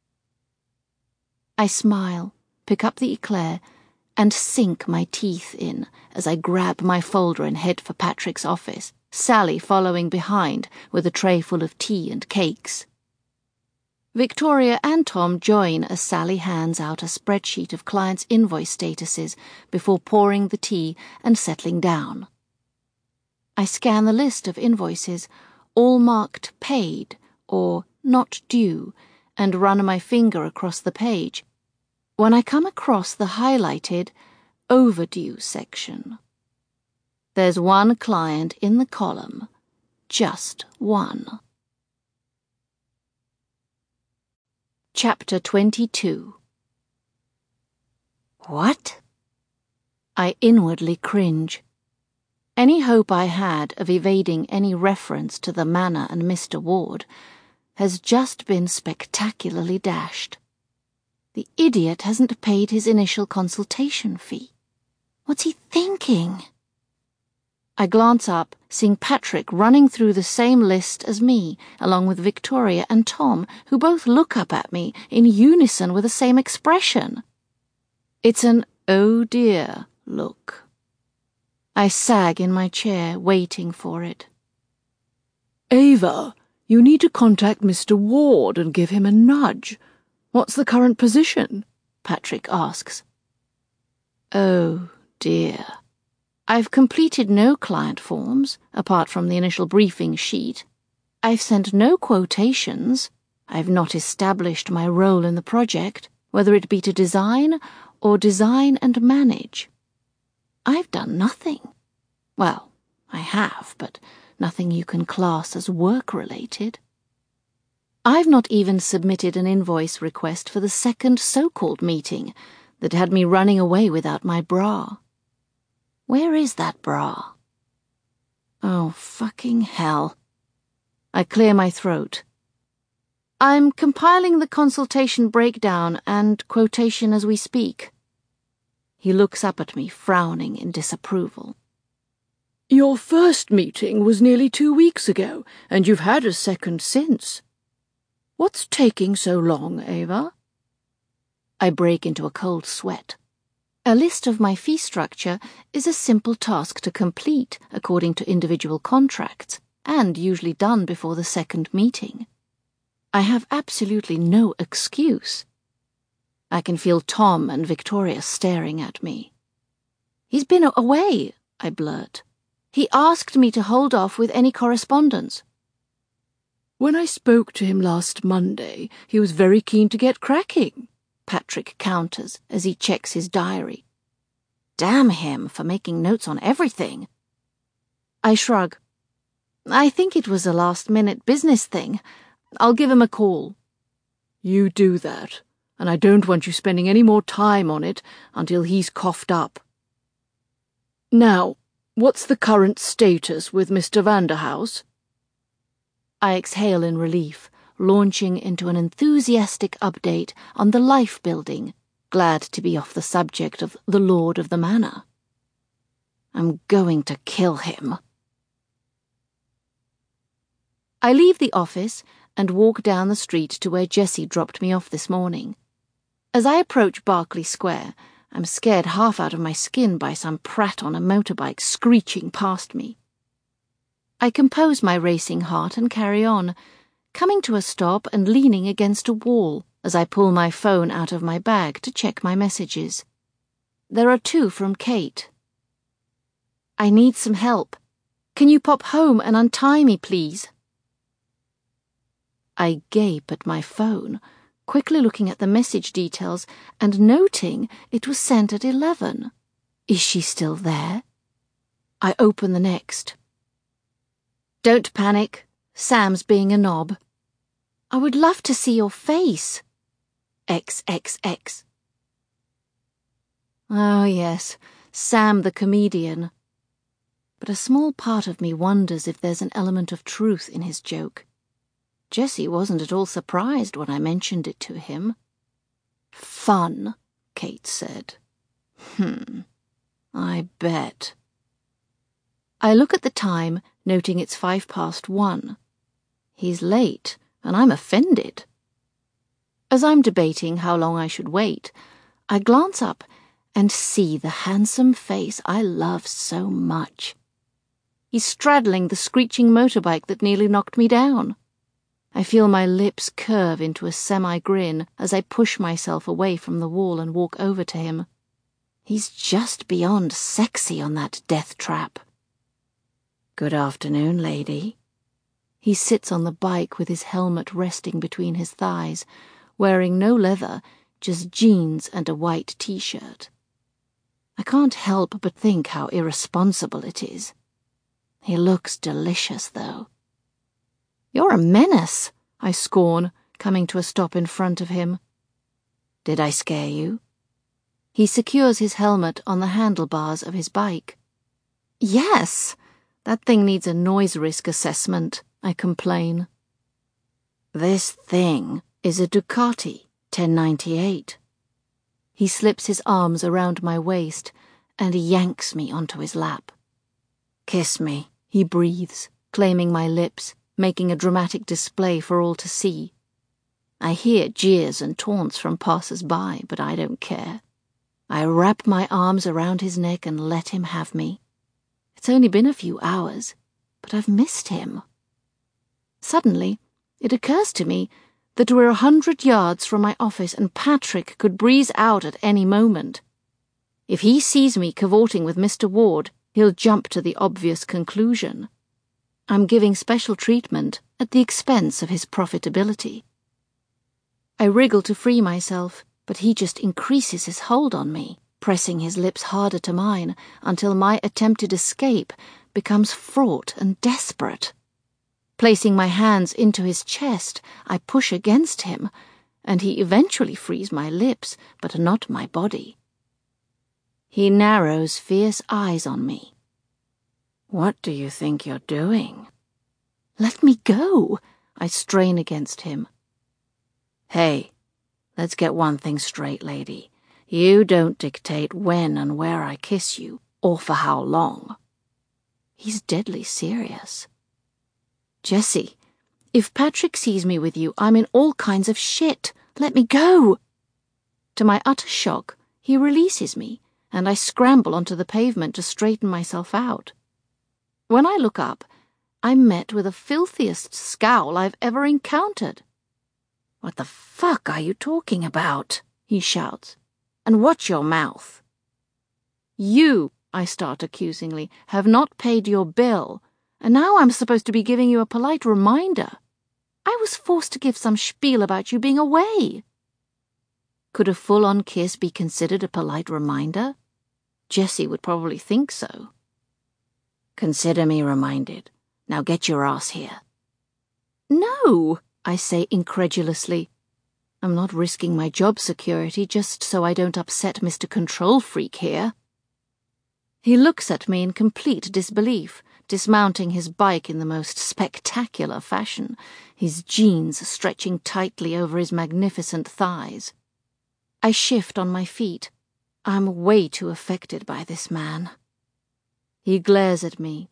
I smile, pick up the eclair, and sink my teeth in as I grab my folder and head for Patrick's office, Sally following behind with a tray full of tea and cakes. Victoria and Tom join as Sally hands out a spreadsheet of clients' invoice statuses before pouring the tea and settling down. I scan the list of invoices, all marked paid or not due, and run my finger across the page, when I come across the highlighted overdue section. There's one client in the column, just one. Chapter 22. What? I inwardly cringe. Any hope I had of evading any reference to the Manor and Mr. Ward has just been spectacularly dashed. The idiot hasn't paid his initial consultation fee. What's he thinking? I glance up, seeing Patrick running through the same list as me, along with Victoria and Tom, who both look up at me in unison with the same expression. It's an oh dear look. I sag in my chair, waiting for it. Ava, you need to contact Mr. Ward and give him a nudge. What's the current position? Patrick asks. Oh dear. I've completed no client forms, apart from the initial briefing sheet. I've sent no quotations. I've not established my role in the project, whether it be to design or design and manage. I've done nothing. Well, I have, but nothing you can class as work-related. I've not even submitted an invoice request for the second so-called meeting that had me running away without my bra. Where is that bra? Oh, fucking hell. I clear my throat. I'm compiling the consultation breakdown and quotation as we speak. He looks up at me, frowning in disapproval. Your first meeting was nearly 2 weeks ago, and you've had a second since. What's taking so long, Ava? I break into a cold sweat. A list of my fee structure is a simple task to complete according to individual contracts, and usually done before the second meeting. I have absolutely no excuse. I can feel Tom and Victoria staring at me. He's been away, I blurt. He asked me to hold off with any correspondence. When I spoke to him last Monday, he was very keen to get cracking, Patrick counters as he checks his diary. Damn him for making notes on everything. I shrug. I think it was a last-minute business thing. I'll give him a call. You do that, and I don't want you spending any more time on it until he's coughed up. Now, what's the current status with Mr. Vanderhouse? I exhale in relief, launching into an enthusiastic update on the life building, glad to be off the subject of the Lord of the Manor. I'm going to kill him. I leave the office and walk down the street to where Jessie dropped me off this morning. As I approach Berkeley Square, I'm scared half out of my skin by some prat on a motorbike screeching past me. I compose my racing heart and carry on, coming to a stop and leaning against a wall as I pull my phone out of my bag to check my messages. There are 2 from Kate. I need some help. Can you pop home and untie me, please? I gape at my phone, quickly looking at the message details and noting it was sent at 11. Is she still there? I open the next. Don't panic. Sam's being a knob. I would love to see your face. XXX. Oh, yes, Sam the comedian. But a small part of me wonders if there's an element of truth in his joke. Jessie wasn't at all surprised when I mentioned it to him. Fun, Kate said. I bet. I look at the time, noting it's 1:05. He's late, and I'm offended. As I'm debating how long I should wait, I glance up and see the handsome face I love so much. He's straddling the screeching motorbike that nearly knocked me down. I feel my lips curve into a semi-grin as I push myself away from the wall and walk over to him. He's just beyond sexy on that death trap. Good afternoon, lady. He sits on the bike with his helmet resting between his thighs, wearing no leather, just jeans and a white t-shirt. I can't help but think how irresponsible it is. He looks delicious, though. You're a menace, I scorn, coming to a stop in front of him. Did I scare you? He secures his helmet on the handlebars of his bike. Yes, that thing needs a noise risk assessment, I complain. This thing is a Ducati 1098. He slips his arms around my waist and yanks me onto his lap. Kiss me, he breathes, claiming my lips, making a dramatic display for all to see. I hear jeers and taunts from passers-by, but I don't care. I wrap my arms around his neck and let him have me. It's only been a few hours, but I've missed him. Suddenly, it occurs to me that we're 100 yards from my office and Patrick could breeze out at any moment. If he sees me cavorting with Mr. Ward, he'll jump to the obvious conclusion. I'm giving special treatment at the expense of his profitability. I wriggle to free myself, but he just increases his hold on me, pressing his lips harder to mine until my attempted escape becomes fraught and desperate. Placing my hands into his chest, I push against him, and he eventually frees my lips, but not my body. He narrows fierce eyes on me. What do you think you're doing? Let me go, I strain against him. Hey, let's get one thing straight, lady. You don't dictate when and where I kiss you, or for how long. He's deadly serious. Jessie, if Patrick sees me with you, I'm in all kinds of shit. Let me go. To my utter shock, he releases me, and I scramble onto the pavement to straighten myself out. When I look up, I'm met with the filthiest scowl I've ever encountered. What the fuck are you talking about? He shouts. And watch your mouth. You, I start accusingly, have not paid your bill, and now I'm supposed to be giving you a polite reminder. I was forced to give some spiel about you being away. Could a full-on kiss be considered a polite reminder? Jessie would probably think so. Consider me reminded. Now get your ass here. No, I say incredulously. I'm not risking my job security just so I don't upset Mr. Control Freak here. He looks at me in complete disbelief, dismounting his bike in the most spectacular fashion, his jeans stretching tightly over his magnificent thighs. I shift on my feet. I'm way too affected by this man. He glares at me.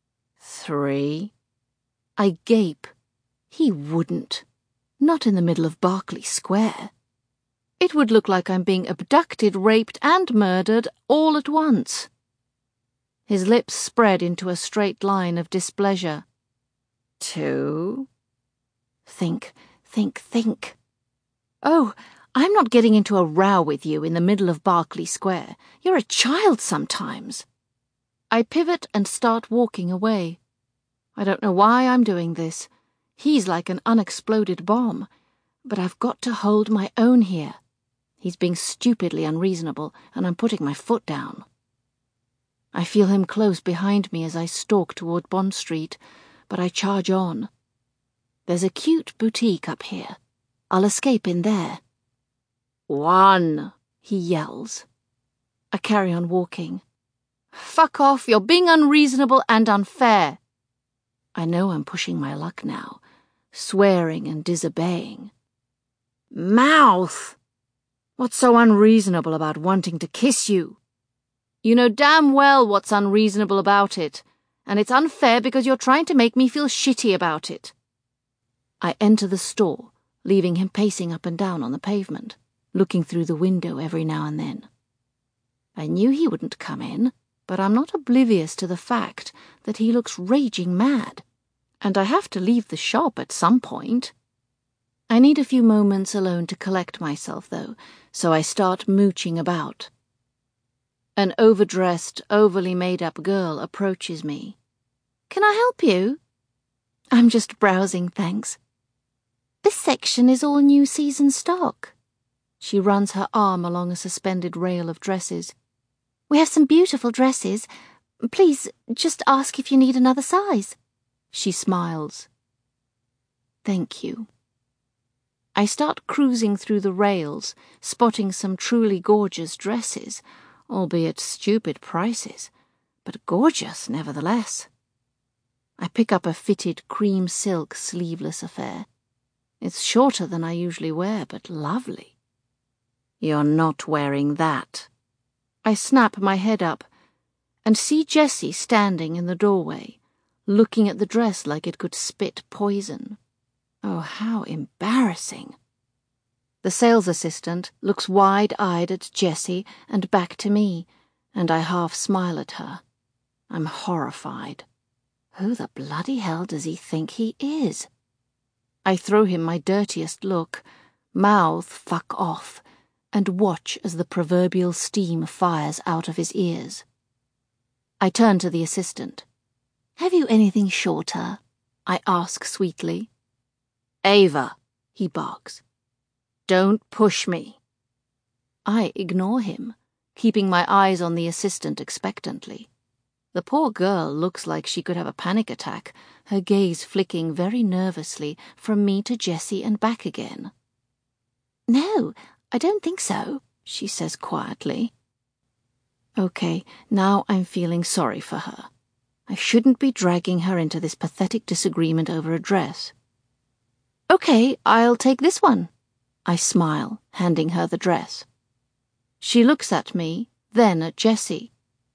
3. I gape. He wouldn't. Not in the middle of Berkeley Square. It would look like I'm being abducted, raped, and murdered all at once. His lips spread into a straight line of displeasure. 2. Think. Oh, I'm not getting into a row with you in the middle of Berkeley Square. You're a child sometimes. I pivot and start walking away. I don't know why I'm doing this. He's like an unexploded bomb. But I've got to hold my own here. He's being stupidly unreasonable, and I'm putting my foot down. I feel him close behind me as I stalk toward Bond Street, but I charge on. There's a cute boutique up here. I'll escape in there. 1, he yells. I carry on walking. Fuck off, you're being unreasonable and unfair. I know I'm pushing my luck now, swearing and disobeying. Mouth! What's so unreasonable about wanting to kiss you? You know damn well what's unreasonable about it, and it's unfair because you're trying to make me feel shitty about it. I enter the store, leaving him pacing up and down on the pavement, looking through the window every now and then. I knew he wouldn't come in, but I'm not oblivious to the fact that he looks raging mad, and I have to leave the shop at some point. I need a few moments alone to collect myself, though, so I start mooching about. An overdressed, overly made-up girl approaches me. Can I help you? I'm just browsing, thanks. This section is all new season stock. She runs her arm along a suspended rail of dresses. We have some beautiful dresses. Please, just ask if you need another size. She smiles. Thank you. I start cruising through the rails, spotting some truly gorgeous dresses, albeit stupid prices, but gorgeous nevertheless. I pick up a fitted cream silk sleeveless affair. It's shorter than I usually wear, but lovely. You're not wearing that. I snap my head up and see Jessie standing in the doorway, looking at the dress like it could spit poison. Oh, how embarrassing. The sales assistant looks wide-eyed at Jessie and back to me, and I half smile at her. I'm horrified. Who the bloody hell does he think he is? I throw him my dirtiest look, mouth fuck off, and watch as the proverbial steam fires out of his ears. I turn to the assistant. Have you anything shorter? I ask sweetly. Ava, he barks. Don't push me. I ignore him, keeping my eyes on the assistant expectantly. The poor girl looks like she could have a panic attack, her gaze flicking very nervously from me to Jessie and back again. No, I don't think so, she says quietly. Okay, now I'm feeling sorry for her. I shouldn't be dragging her into this pathetic disagreement over a dress. Okay, I'll take this one. I smile, handing her the dress. She looks at me, then at Jessie.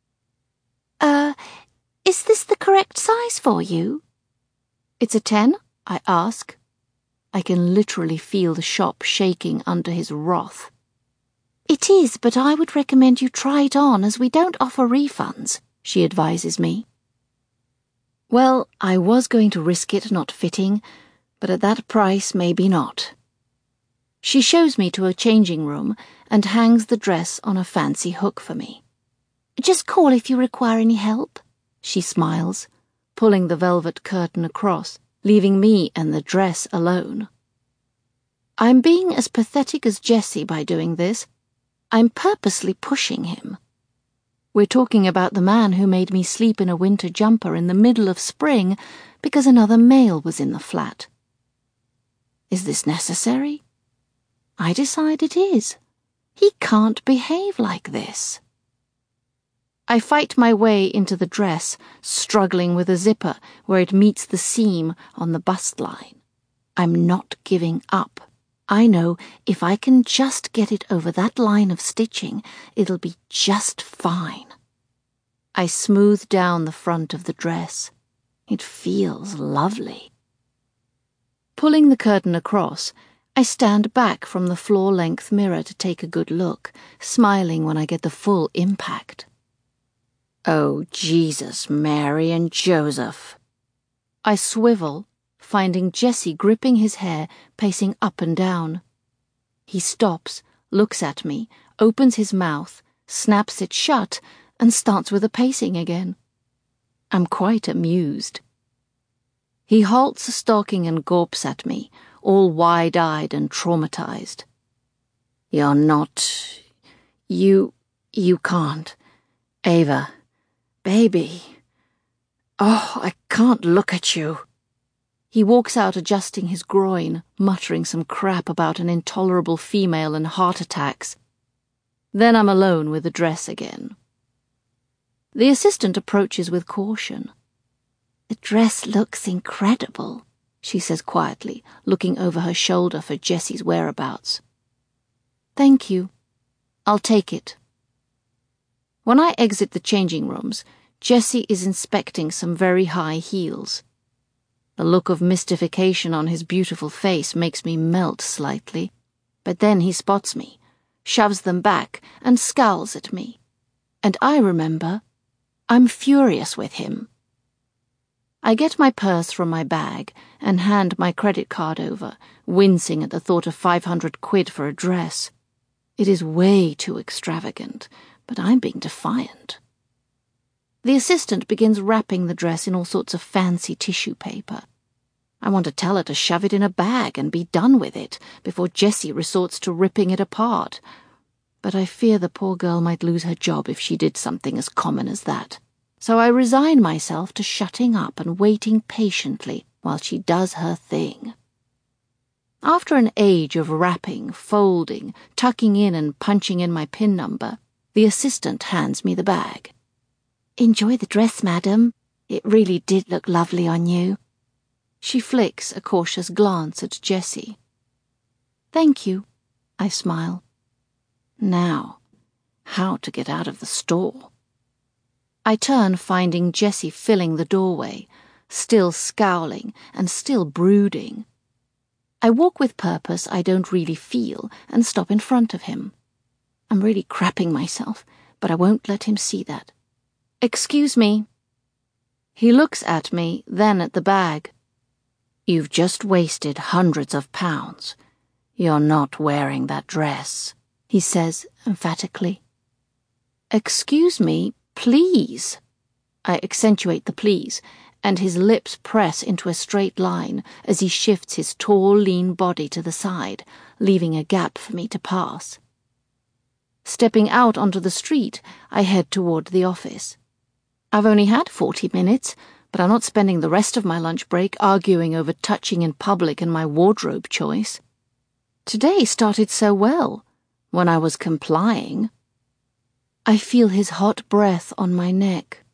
Is this the correct size for you? It's a 10, I ask. I can literally feel the shop shaking under his wrath. It is, but I would recommend you try it on as we don't offer refunds, she advises me. Well, I was going to risk it not fitting, but at that price maybe not. She shows me to a changing room and hangs the dress on a fancy hook for me. Just call if you require any help, she smiles, pulling the velvet curtain across, leaving me and the dress alone. I'm being as pathetic as Jessie by doing this. I'm purposely pushing him. We're talking about the man who made me sleep in a winter jumper in the middle of spring because another male was in the flat. Is this necessary? I decide it is. He can't behave like this. I fight my way into the dress, struggling with a zipper where it meets the seam on the bust line. I'm not giving up. I know if I can just get it over that line of stitching, it'll be just fine. I smooth down the front of the dress. It feels lovely. Pulling the curtain across, I stand back from the floor-length mirror to take a good look, smiling when I get the full impact. Oh, Jesus, Mary, and Joseph. I swivel, finding Jesse gripping his hair, pacing up and down. He stops, looks at me, opens his mouth, snaps it shut, and starts with the pacing again. I'm quite amused. He halts stalking and gawps at me, all wide-eyed and traumatized. You're not... You can't. Ava. Baby. Oh, I can't look at you. He walks out adjusting his groin, muttering some crap about an intolerable female and heart attacks. Then I'm alone with the dress again. The assistant approaches with caution. The dress looks incredible, she says quietly, looking over her shoulder for Jesse's whereabouts. Thank you. I'll take it. When I exit the changing rooms, Jesse is inspecting some very high heels. The look of mystification on his beautiful face makes me melt slightly, but then he spots me, shoves them back, and scowls at me. And I remember, I'm furious with him. I get my purse from my bag and hand my credit card over, wincing at the thought of 500 quid for a dress. It is way too extravagant, but I'm being defiant. The assistant begins wrapping the dress in all sorts of fancy tissue paper. I want to tell her to shove it in a bag and be done with it before Jessie resorts to ripping it apart. But I fear the poor girl might lose her job if she did something as common as that. So I resign myself to shutting up and waiting patiently while she does her thing. After an age of wrapping, folding, tucking in and punching in my PIN number, the assistant hands me the bag. Enjoy the dress, madam. It really did look lovely on you. She flicks a cautious glance at Jessie. Thank you, I smile. Now, how to get out of the store? I turn, finding Jessie filling the doorway, still scowling and still brooding. I walk with purpose I don't really feel and stop in front of him. I'm really crapping myself, but I won't let him see that. Excuse me. He looks at me, then at the bag. You've just wasted hundreds of pounds. You're not wearing that dress, he says emphatically. Excuse me, please. I accentuate the please, and his lips press into a straight line as he shifts his tall, lean body to the side, leaving a gap for me to pass. Stepping out onto the street, I head toward the office. I've only had 40 minutes, but I'm not spending the rest of my lunch break arguing over touching in public and my wardrobe choice. Today started so well, when I was complying. I feel his hot breath on my neck.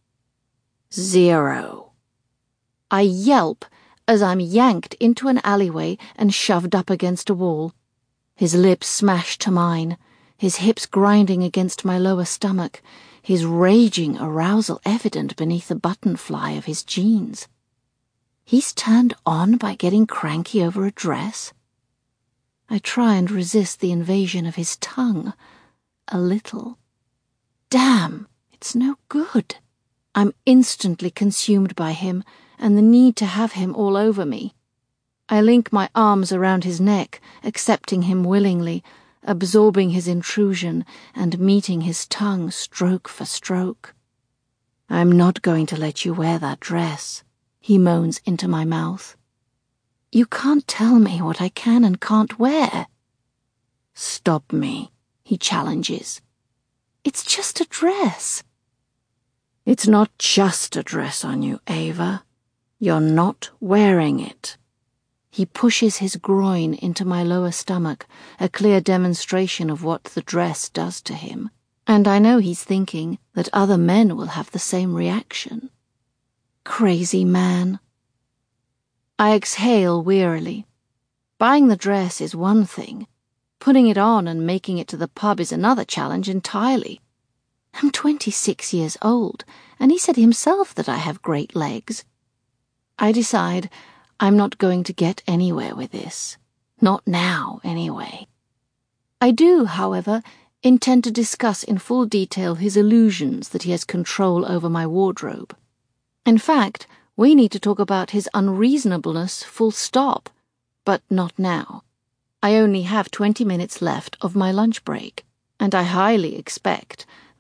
0. I yelp as I'm yanked into an alleyway and shoved up against a wall. His lips smashed to mine, his hips grinding against my lower stomach, his raging arousal evident beneath the buttonfly of his jeans. He's turned on by getting cranky over a dress? I try and resist the invasion of his tongue. A little. Damn, it's no good. I'm instantly consumed by him and the need to have him all over me. I link my arms around his neck, accepting him willingly, absorbing his intrusion and meeting his tongue stroke for stroke. I'm not going to let you wear that dress, he moans into my mouth. You can't tell me what I can and can't wear. Stop me, he challenges. It's just a dress. It's not just a dress on you, Ava. You're not wearing it. He pushes his groin into my lower stomach, a clear demonstration of what the dress does to him, and I know he's thinking that other men will have the same reaction. Crazy man. I exhale wearily. Buying the dress is one thing. Putting it on and making it to the pub is another challenge entirely. I'm 26 years old, and he said himself that I have great legs. I decide I'm not going to get anywhere with this. Not now, anyway. I do, however, intend to discuss in full detail his illusions that he has control over my wardrobe. In fact, we need to talk about his unreasonableness full stop, but not now. I only have 20 minutes left of my lunch break, and I highly expect